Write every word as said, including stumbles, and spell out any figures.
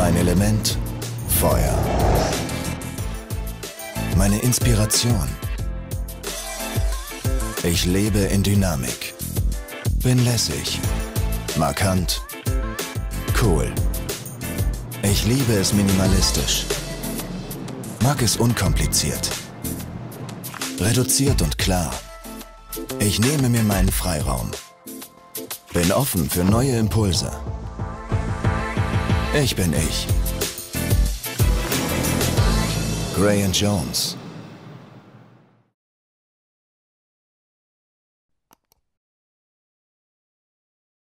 Mein Element? Feuer. Meine Inspiration? Ich lebe in Dynamik. Bin lässig. Markant. Cool. Ich liebe es minimalistisch. Mag es unkompliziert. Reduziert und klar. Ich nehme mir meinen Freiraum. Bin offen für neue Impulse. Ich bin ich. Gray and Jones.